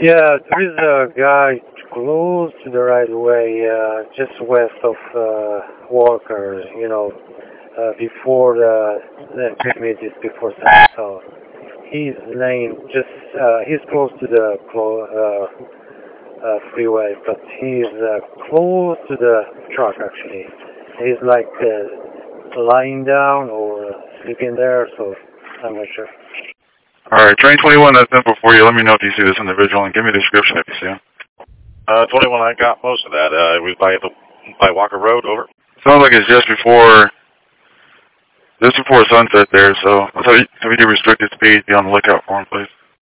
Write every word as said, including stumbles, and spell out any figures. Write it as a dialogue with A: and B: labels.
A: Yeah, there is a guy close to the right of way, uh, just west of uh, Walker, you know, uh, before the, the intermediate before San Antonio. His name just, uh, he's close to the clo- uh, uh, freeway, but he's uh, close to the truck actually. He's like uh, lying down or sleeping there, so I'm not sure.
B: Alright, train twenty-one, that's info for you. Let me know if you see this individual and give me a description if you see him.
C: Uh, twenty-one, I got most of that. Uh, it was by the by Walker Road, over.
B: Sounds like it's just before, just before sunset there, so if we do restricted speed, be on the lookout for him, please.